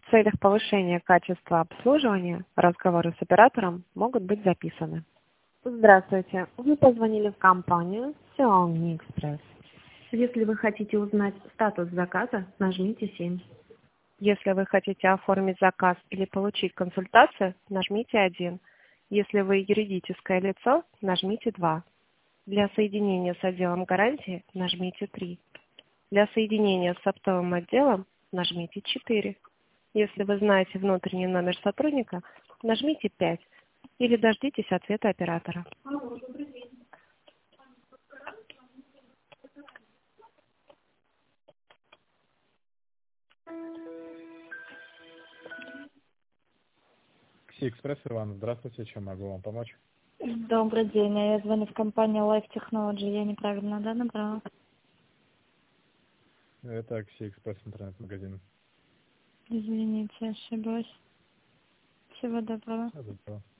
В целях повышения качества обслуживания разговоры с оператором могут быть записаны. Здравствуйте. Вы позвонили в компанию Xiaomi Express. Если вы хотите узнать статус заказа, нажмите 7. Если вы хотите оформить заказ или получить консультацию, нажмите 1. Если вы юридическое лицо, нажмите 2. Для соединения с отделом гарантии нажмите 3. Для соединения с оптовым отделом нажмите 4. Если вы знаете внутренний номер сотрудника, нажмите 5 или дождитесь ответа оператора. Кси Экспресс, Иван, здравствуйте, чем могу вам помочь? Добрый день, я звоню в компанию Life Technology, я неправильно, да, набрала? Это Кси Экспресс интернет-магазин. Извините, ошиблась. Всего доброго. Всего доброго.